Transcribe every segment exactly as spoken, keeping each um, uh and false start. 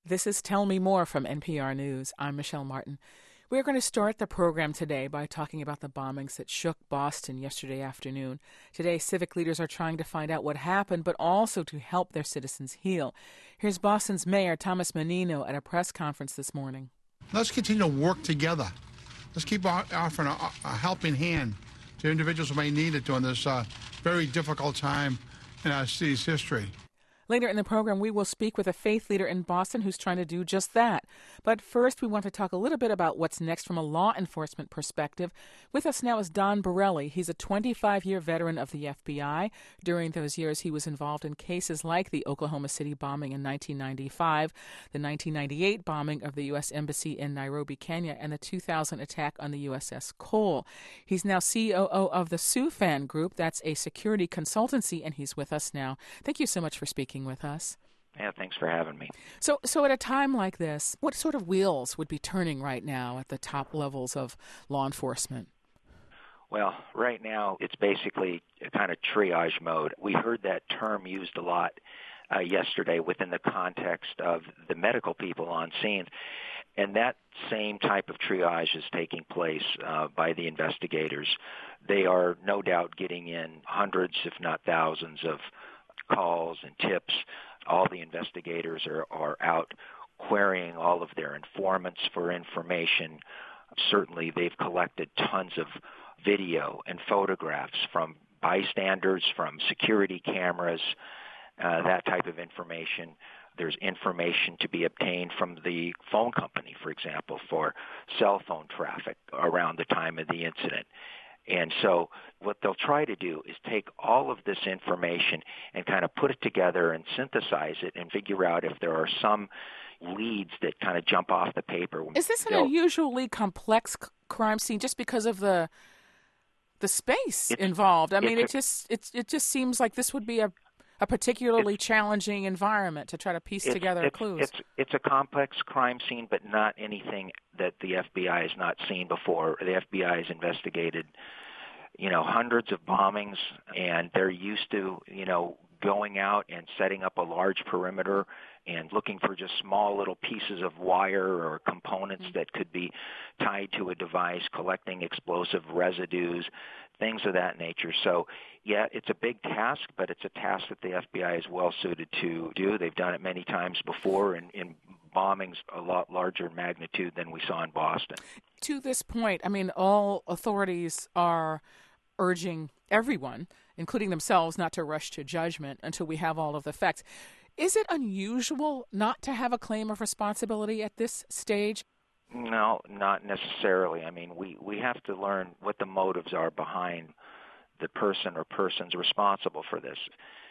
This is Tell Me More from N P R News. I'm Michelle Martin. We're going to start the program today by talking about the bombings that shook Boston yesterday afternoon. Today, civic leaders are trying to find out what happened, but also to help their citizens heal. Here's Boston's Mayor Thomas Menino at a press conference this morning. Let's continue to work together. Let's keep offering a, a helping hand to individuals who may need it during this uh, very difficult time in our city's history. Later in the program, we will speak with a faith leader in Boston who's trying to do just that. But first, we want to talk a little bit about what's next from a law enforcement perspective. With us now is Don Borelli. He's a twenty-five-year veteran of the F B I. During those years, he was involved in cases like the Oklahoma City bombing in nineteen ninety-five, the nineteen ninety-eight bombing of the U S Embassy in Nairobi, Kenya, and the two thousand attack on the U S S Cole. He's now C O O of the SUFAN Group. That's a security consultancy, and he's with us now. Thank you so much for speaking with us. Yeah, thanks for having me. So, so at a time like this, what sort of wheels would be turning right now at the top levels of law enforcement? Well, right now it's basically a kind of triage mode. We heard that term used a lot uh, yesterday within the context of the medical people on scene. And that same type of triage is taking place uh, by the investigators. They are no doubt getting in hundreds, if not thousands, of calls and tips. All the investigators are, are out querying all of their informants for information. Certainly they've collected tons of video and photographs from bystanders, from security cameras, uh, that type of information. There's information to be obtained from the phone company, for example, for cell phone traffic around the time of the incident. And so what they'll try to do is take all of this information and kind of put it together and synthesize it and figure out if there are some leads that kind of jump off the paper. Is this an they'll, unusually complex c- crime scene just because of the the space involved? I mean, it a, just it it just seems like this would be a a particularly challenging environment to try to piece it's, together it's, clues. It's, it's a complex crime scene, but not anything that the F B I has not seen before. The F B I has investigated, you know, hundreds of bombings, and they're used to, you know, going out and setting up a large perimeter and looking for just small little pieces of wire or components mm-hmm. that could be tied to a device, collecting explosive residues, things of that nature. So, yeah, it's a big task, but it's a task that the F B I is well suited to do. They've done it many times before in, in bombings a lot larger magnitude than we saw in Boston. To this point, I mean, all authorities are urging everyone, including themselves, not to rush to judgment until we have all of the facts. Is it unusual not to have a claim of responsibility at this stage? No, not necessarily. I mean, we, we have to learn what the motives are behind the person or persons responsible for this.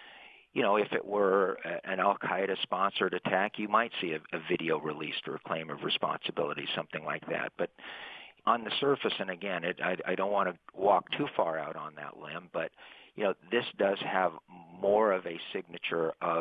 You know, if it were an al-Qaeda-sponsored attack, you might see a, a video released or a claim of responsibility, something like that. But on the surface, and again, it, I, I don't want to walk too far out on that limb, but, you know, this does have more of a signature of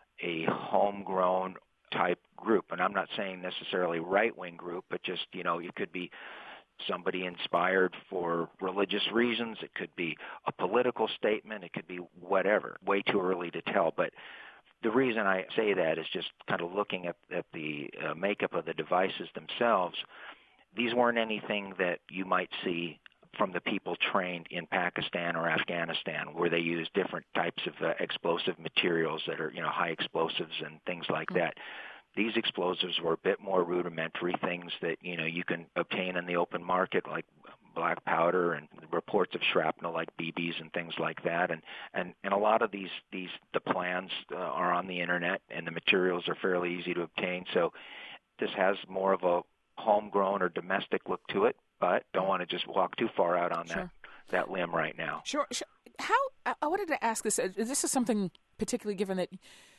a homegrown type group. And I'm not saying necessarily right-wing group, but just, you know, it could be somebody inspired for religious reasons. It could be a political statement. It could be whatever. Way too early to tell. But the reason I say that is just kind of looking at, at the uh, makeup of the devices themselves. These weren't anything that you might see from the people trained in Pakistan or Afghanistan, where they use different types of uh, explosive materials that are, you know, high explosives and things like mm-hmm. that. These explosives were a bit more rudimentary, things that, you know, you can obtain in the open market, like black powder and reports of shrapnel like B Bs and things like that. And, and, and a lot of these, these the plans uh, are on the Internet, and the materials are fairly easy to obtain. So this has more of a homegrown or domestic look to it, but don't want to just walk too far out on sure. that, that limb right now. Sure. sure. How, I wanted to ask this. This is something particularly given that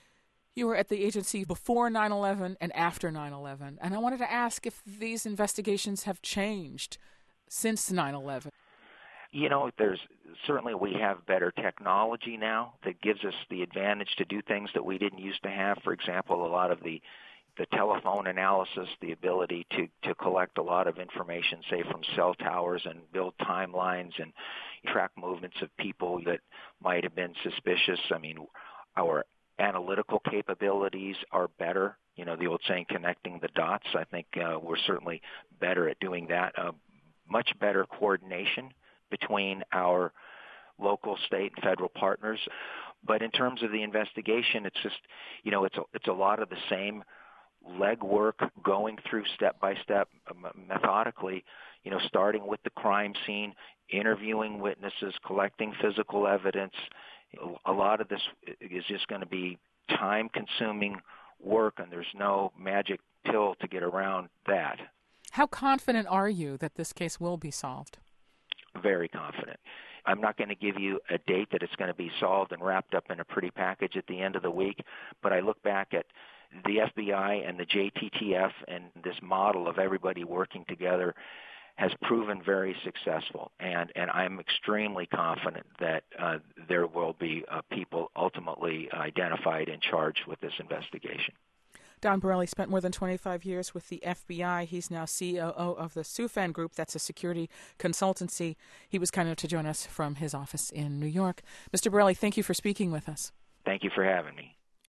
you were at the agency before nine eleven and after nine eleven, and I wanted to ask if these investigations have changed since nine eleven. You know, there's certainly we have better technology now that gives us the advantage to do things that we didn't used to have. For example, a lot of the the telephone analysis, the ability to, to collect a lot of information, say, from cell towers and build timelines and track movements of people that might have been suspicious. I mean, our analytical capabilities are better You know, the old saying, connecting the dots. I think uh, we're certainly better at doing that. Uh, much better coordination between our local, state, and federal partners. But in terms of the investigation, it's just, you know, it's a, it's a lot of the same legwork, going through step by step, methodically, you know, starting with the crime scene, interviewing witnesses, collecting physical evidence. A lot of this is just going to be time-consuming work, and there's no magic pill to get around that. How confident are you that this case will be solved? Very confident. I'm not going to give you a date that it's going to be solved and wrapped up in a pretty package at the end of the week, but I look back at the F B I and the J T T F, and this model of everybody working together has proven very successful, and, and I'm extremely confident that uh, there will be uh, people ultimately identified and charged with this investigation. Don Borelli spent more than twenty-five years with the F B I. He's now C O O of the SUFAN Group. That's a security consultancy. He was kind enough to join us from his office in New York. Mister Borelli, thank you for speaking with us. Thank you for having me.